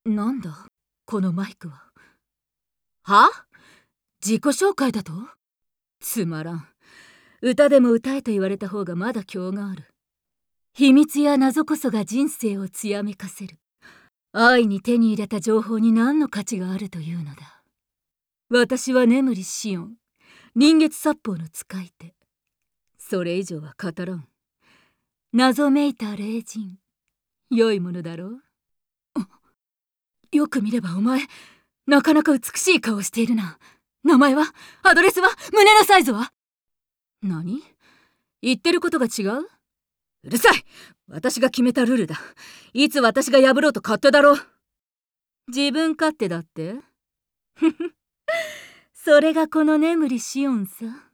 なんだこのマイクは。は？自己紹介だと？つまらん。歌でも歌えと言われた方がまだ今日がある。秘密や謎こそが人生をつやめかせる。安易に手に入れた情報に何の価値があるというのだ。私は眠りシオン、臨月殺法の使い手。それ以上は語らん。謎めいた霊人、良いものだろう。よく見ればお前、なかなか美しい顔をしているな。名前は？アドレスは？胸のサイズは？何？言ってることが違う？うるさい！私が決めたルールだ。いつ私が破ろうと勝手だろう。自分勝手だって？ふふ、それがこの眠りシオンさ。